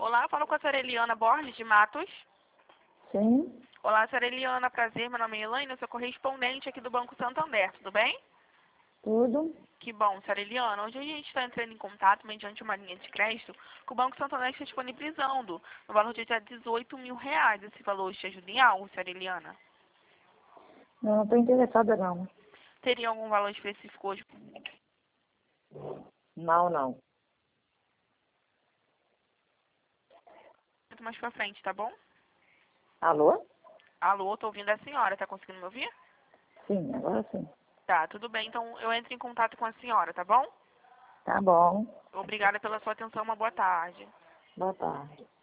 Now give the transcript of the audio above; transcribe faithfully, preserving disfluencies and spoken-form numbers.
Olá, eu falo com a senhora Eliana Borges de Matos. Sim, Olá, senhora Eliana, prazer, meu nome é Elaine, eu sou correspondente aqui do Banco Santander, tudo bem? tudo. Que bom, senhora Eliana. Hoje a gente está entrando em contato mediante uma linha de crédito que o Banco Santander está disponibilizando no valor de até dezoito mil reais. Esse valor te ajuda em algo, senhora Eliana? Não, não estou interessada não. Teria algum valor específico hoje? Não, não. Muito mais pra frente, tá bom? Alô? Alô, tô ouvindo a senhora, tá conseguindo me ouvir? Sim, agora sim. Tá, tudo bem, então eu entro em contato com a senhora, tá bom? Tá bom. Obrigada pela sua atenção, uma boa tarde. Boa tarde.